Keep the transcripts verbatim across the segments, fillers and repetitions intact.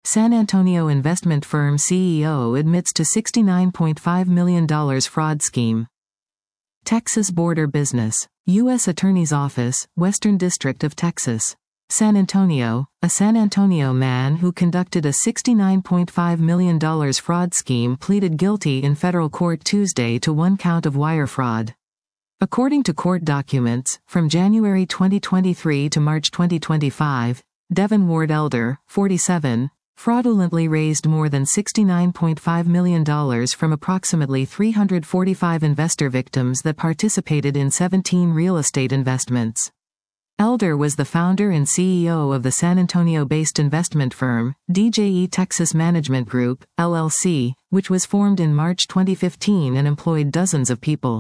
San Antonio investment firm C E O admits to sixty-nine point five million dollars fraud scheme. Texas border business. U S Attorney's Office, Western District of Texas. San Antonio, a San Antonio man who conducted a sixty-nine point five million dollars fraud scheme pleaded guilty in federal court Tuesday to one count of wire fraud. According to court documents, from January twenty twenty-three to March twenty twenty-five, Devin Ward Elder, forty-seven, fraudulently raised more than sixty-nine point five million dollars from approximately three hundred forty-five investor victims that participated in seventeen real estate investments. Elder was the founder and C E O of the San Antonio-based investment firm, D J E Texas Management Group, L L C, which was formed in March twenty fifteen and employed dozens of people.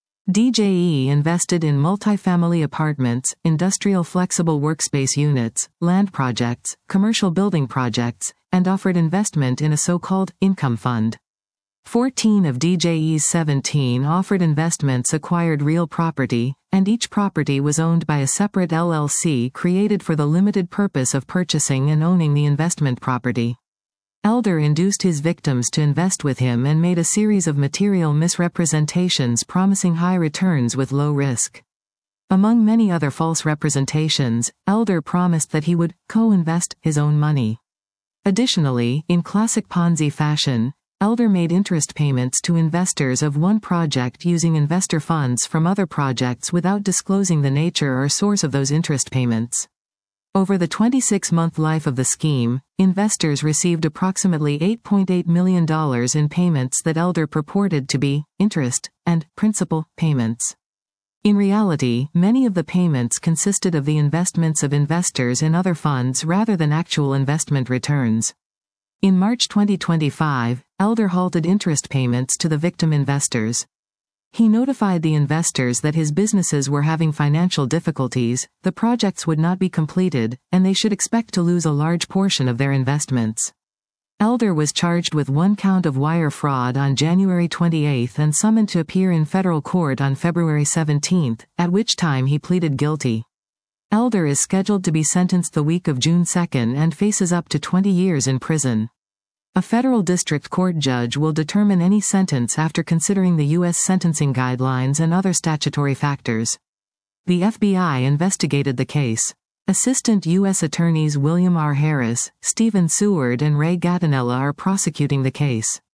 D J E invested in multifamily apartments, industrial flexible workspace units, land projects, commercial building projects, and offered investment in a so-called income fund. Fourteen of D J E's seventeen offered investments acquired real property, and each property was owned by a separate L L C created for the limited purpose of purchasing and owning the investment property. Elder induced his victims to invest with him and made a series of material misrepresentations promising high returns with low risk. Among many other false representations, Elder promised that he would co-invest his own money. Additionally, in classic Ponzi fashion, Elder made interest payments to investors of one project using investor funds from other projects without disclosing the nature or source of those interest payments. Over the twenty-six month life of the scheme, investors received approximately eight point eight million dollars in payments that Elder purported to be interest and principal payments. In reality, many of the payments consisted of the investments of investors in other funds rather than actual investment returns. In March twenty twenty-five, Elder halted interest payments to the victim investors. He notified the investors that his businesses were having financial difficulties, the projects would not be completed, and they should expect to lose a large portion of their investments. Elder was charged with one count of wire fraud on January twenty-eighth and summoned to appear in federal court on February seventeenth, at which time he pleaded guilty. Elder is scheduled to be sentenced the week of June second and faces up to twenty years in prison. A federal district court judge will determine any sentence after considering the U S sentencing guidelines and other statutory factors. The F B I investigated the case. Assistant U S Attorneys William R. Harris, Stephen Seward and Ray Gattinella are prosecuting the case.